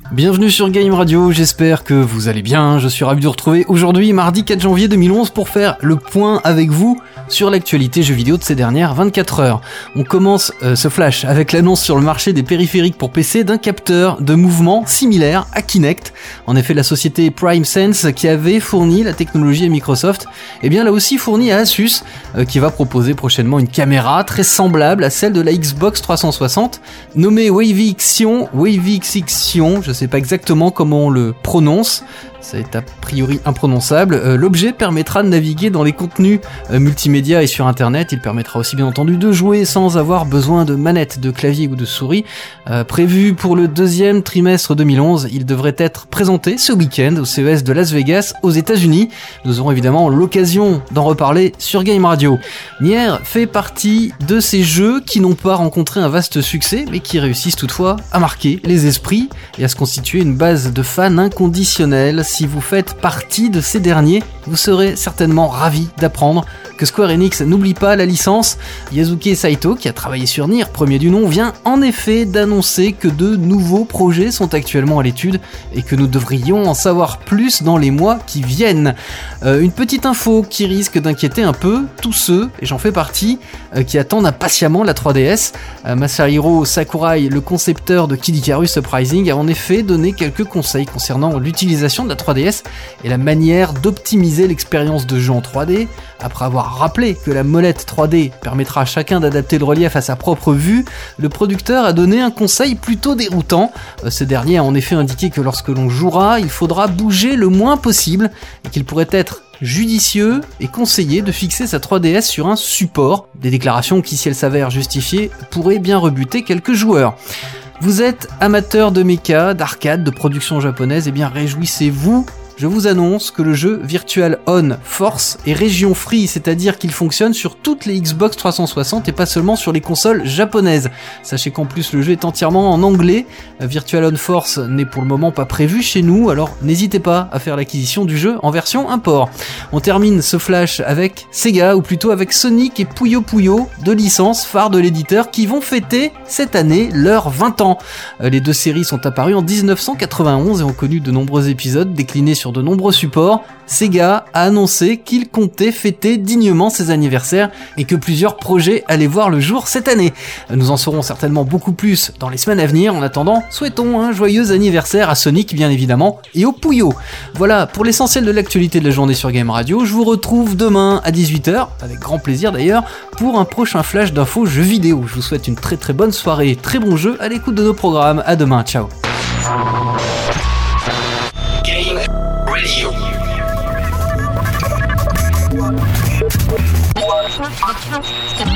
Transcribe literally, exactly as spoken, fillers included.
Bienvenue sur Game Radio, j'espère que vous allez bien, je suis ravi de vous retrouver aujourd'hui, mardi quatre janvier deux mille onze, pour faire le point avec vous sur l'actualité jeux vidéo de ces dernières vingt-quatre heures. On commence euh, ce flash avec l'annonce sur le marché des périphériques pour P C d'un capteur de mouvement similaire à Kinect. En effet, la société PrimeSense, qui avait fourni la technologie à Microsoft, eh bien l'a aussi fourni à Asus, euh, qui va proposer prochainement une caméra très semblable à celle de la Xbox trois cent soixante, nommée Wavy-Xion, Wavy-Xion, je sais pas exactement comment on le prononce, c'est a priori imprononçable. Euh, l'objet permettra de naviguer dans les contenus euh, multimédia et sur internet. Il permettra aussi bien entendu de jouer sans avoir besoin de manette, de clavier ou de souris. Euh, prévu pour le deuxième trimestre deux mille onze, il devrait être présenté ce week-end au C E S de Las Vegas aux États-Unis. Nous aurons évidemment l'occasion d'en reparler sur Game Radio. Nier fait partie de ces jeux qui n'ont pas rencontré un vaste succès, mais qui réussissent toutefois à marquer les esprits et à se constituer une base de fans inconditionnels. Si vous faites partie de ces derniers, vous serez certainement ravi d'apprendre que Square Enix n'oublie pas la licence. Yasuke Saito, qui a travaillé sur Nier, premier du nom, vient en effet d'annoncer que de nouveaux projets sont actuellement à l'étude et que nous devrions en savoir plus dans les mois qui viennent. Euh, une petite info qui risque d'inquiéter un peu tous ceux, et j'en fais partie, euh, qui attendent impatiemment la trois D S. Euh, Masahiro Sakurai, le concepteur de Kid Icarus Uprising, a en effet donné quelques conseils concernant l'utilisation de la trois D S et la manière d'optimiser l'expérience de jeu en trois D. Après avoir rappelé que la molette trois D permettra à chacun d'adapter le relief à sa propre vue, le producteur a donné un conseil plutôt déroutant. Ce dernier a en effet indiqué que lorsque l'on jouera, il faudra bouger le moins possible et qu'il pourrait être judicieux et conseillé de fixer sa trois D S sur un support. Des déclarations qui, si elles s'avèrent justifiées, pourraient bien rebuter quelques joueurs. Vous êtes amateur de mecha, d'arcade, de production japonaise, et eh bien réjouissez-vous. Je vous annonce que le jeu Virtual On Force est région free, c'est-à-dire qu'il fonctionne sur toutes les Xbox trois cent soixante et pas seulement sur les consoles japonaises. Sachez qu'en plus le jeu est entièrement en anglais. Virtual On Force n'est pour le moment pas prévu chez nous, alors n'hésitez pas à faire l'acquisition du jeu en version import. On termine ce flash avec Sega, ou plutôt avec Sonic et Puyo Puyo, deux licences phares de l'éditeur qui vont fêter cette année leurs vingt ans. Les deux séries sont apparues en dix-neuf cent quatre-vingt-onze et ont connu de nombreux épisodes déclinés sur Sur de nombreux supports. Sega a annoncé qu'il comptait fêter dignement ses anniversaires et que plusieurs projets allaient voir le jour cette année. Nous en saurons certainement beaucoup plus dans les semaines à venir. En attendant, souhaitons un joyeux anniversaire à Sonic bien évidemment et au Puyo. Voilà pour l'essentiel de l'actualité de la journée sur Game Radio. Je vous retrouve demain à dix-huit heures, avec grand plaisir d'ailleurs, pour un prochain flash d'infos jeux vidéo. Je vous souhaite une très très bonne soirée, très bon jeu à l'écoute de nos programmes. À demain, ciao. Radio.